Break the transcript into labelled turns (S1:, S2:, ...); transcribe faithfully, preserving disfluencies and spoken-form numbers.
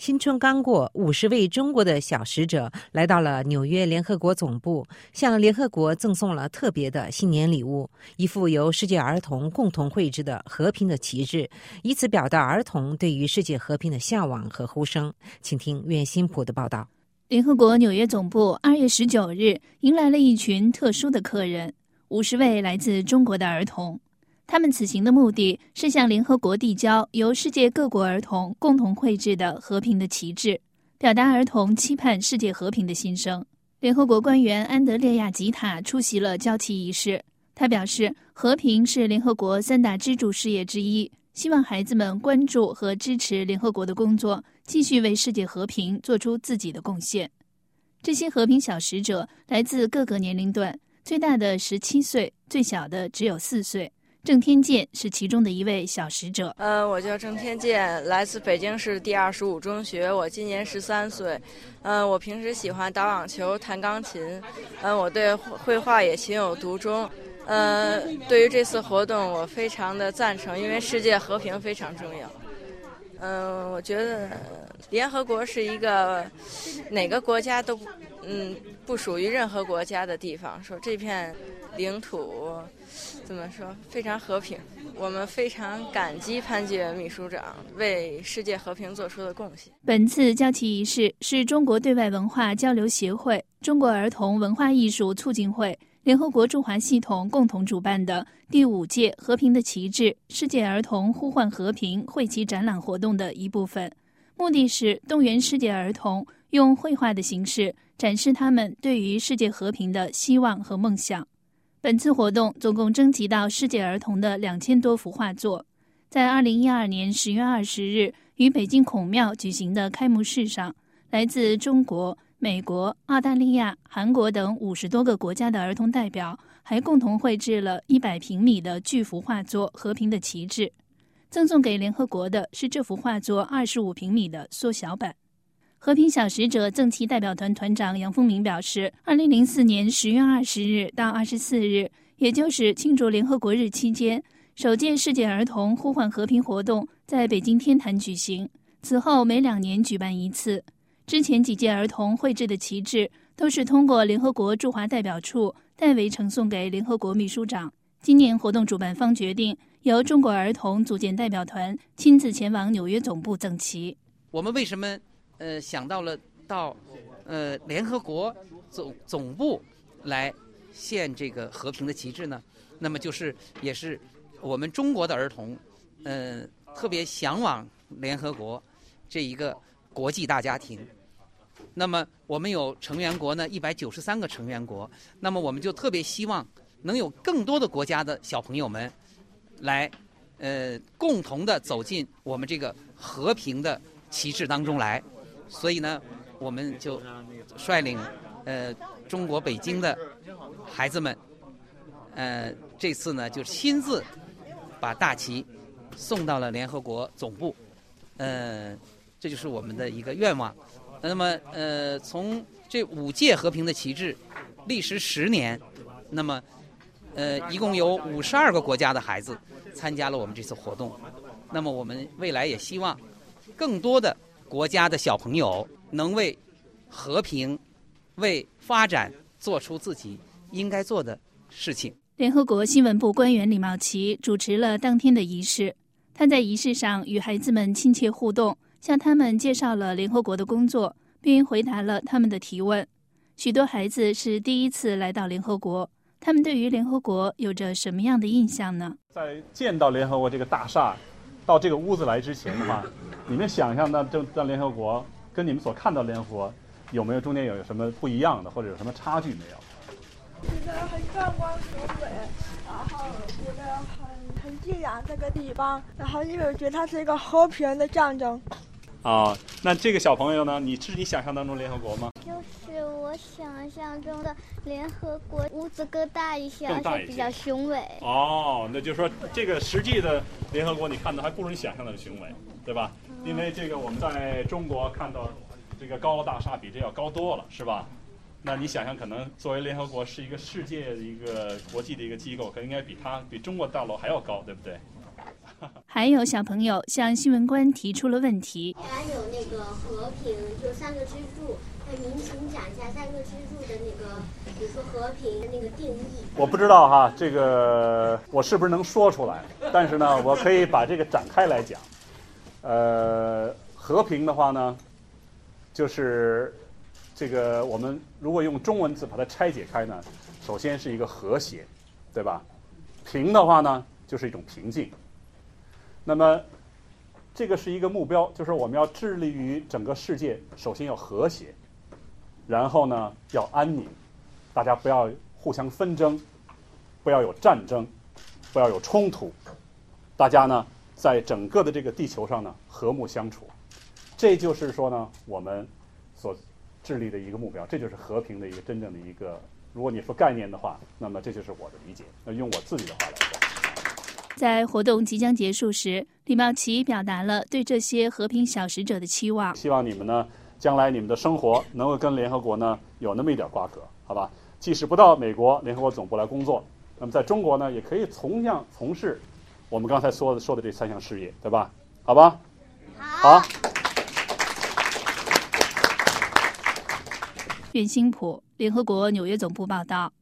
S1: 新春刚过，五十位中国的小使者来到了纽约联合国总部，向联合国赠送了特别的新年礼物，一幅由世界儿童共同绘制的和平的旗帜，以此表达儿童对于世界和平的向往和呼声。请听苑新普的报道。
S2: 联合国纽约总部二月十九日迎来了一群特殊的客人，五十位来自中国的儿童。他们此行的目的是向联合国递交由世界各国儿童共同绘制的和平的旗帜，表达儿童期盼世界和平的心声。联合国官员安德烈亚吉塔出席了交旗仪式，他表示，和平是联合国三大支柱事业之一，希望孩子们关注和支持联合国的工作，继续为世界和平做出自己的贡献。这些和平小使者来自各个年龄段，最大的十七岁，最小的只有四岁。郑天健是其中的一位小使者。
S3: 呃，我叫郑天健，来自北京市第二十五中学，我今年十三岁。嗯、呃，我平时喜欢打网球、弹钢琴。嗯、呃，我对绘画也情有独钟。呃，对于这次活动，我非常的赞成，因为世界和平非常重要。嗯、呃，我觉得联合国是一个哪个国家都嗯不属于任何国家的地方，说这片领土怎么说非常和平，我们非常感激潘基文秘书长为世界和平做出的贡献。
S2: 本次交旗仪式是中国对外文化交流协会、中国儿童文化艺术促进会、联合国驻华系统共同主办的第五届和平的旗帜世界儿童呼唤和平绘旗展览活动的一部分，目的是动员世界儿童用绘画的形式展示他们对于世界和平的希望和梦想。本次活动总共征集到世界儿童的两千多幅画作，在二零一二年十月二十日于北京孔庙举行的开幕式上，来自中国、美国、澳大利亚、韩国等五十多个国家的儿童代表还共同绘制了一百平米的巨幅画作《和平的旗帜》，赠送给联合国的是这幅画作二十五平米的缩小版。和平小使者赠旗代表团团长杨丰明表示，二零零四年十月二十日到二十四日，也就是庆祝联合国日期间，首届世界儿童呼唤和平活动在北京天坛举行，此后每两年举办一次。之前几届儿童绘制的旗帜都是通过联合国驻华代表处代为呈送给联合国秘书长。今年活动主办方决定由中国儿童组建代表团亲自前往纽约总部赠旗。
S4: 我们为什么呃想到了到呃联合国总总部来献这个和平的旗帜呢？那么就是也是我们中国的儿童呃特别向往联合国这一个国际大家庭。那么我们有成员国呢一百九十三个成员国，那么我们就特别希望能有更多的国家的小朋友们来呃共同的走进我们这个和平的旗帜当中来。所以呢，我们就率领呃中国北京的孩子们，呃这次呢就亲自把大旗送到了联合国总部，呃这就是我们的一个愿望。那么呃从这五届和平的旗帜历时十年，那么呃一共有五十二个国家的孩子参加了我们这次活动。那么我们未来也希望更多的国家的小朋友能为和平、为发展做出自己应该做的事情。
S2: 联合国新闻部官员李茂奇主持了当天的仪式，他在仪式上与孩子们亲切互动，向他们介绍了联合国的工作，并回答了他们的提问。许多孩子是第一次来到联合国，他们对于联合国有着什么样的印象呢？
S5: 在见到联合国这个大厦到这个屋子来之前的话，你们想象到这到联合国跟你们所看到联合国有没有中间有什么不一样的，或者有什么差距没有？
S6: 觉得很壮观雄伟，然后觉得很很自然这个地方，然后因为我觉得它是一个和平的象征。
S5: 啊，那这个小朋友呢？你是你想象当中联合国吗？
S7: 就是我想象中的联合国屋子更大一些，
S5: 更大一些，
S7: 而且比较雄伟。
S5: 哦，那就是说这个实际的联合国你看到还不如你想象的雄伟，对吧？因为这个我们在中国看到这个高楼大厦比这要高多了，是吧？那你想想，可能作为联合国是一个世界的一个国际的一个机构，可应该比它比中国大楼还要高，对不对？
S2: 还有小朋友向新闻官提出了问题。
S8: 还有那个和平，就三个支柱，那您请讲一下三个支柱的那个，比如说和平的那个定义。
S5: 我不知道哈，这个我是不是能说出来？但是呢，我可以把这个展开来讲。呃，和平的话呢，就是这个我们如果用中文字把它拆解开呢，首先是一个和谐，对吧？平的话呢，就是一种平静。那么这个是一个目标，就是我们要致力于整个世界，首先要和谐，然后呢要安宁，大家不要互相纷争，不要有战争，不要有冲突，大家呢在整个的这个地球上呢和睦相处，这就是说呢我们所致力的一个目标，这就是和平的一个真正的一个，如果你说概念的话，那么这就是我的理解。那用我自己的话来说，
S2: 在活动即将结束时，李茂奇表达了对这些和平小使者的期望，
S5: 希望你们呢将来你们的生活能够跟联合国呢有那么一点瓜葛，好吧？即使不到美国联合国总部来工作，那么在中国呢也可以同样从事我们刚才说的说的这三项事业，对吧？好吧？好。
S2: 苑新普，联合国纽约总部报道。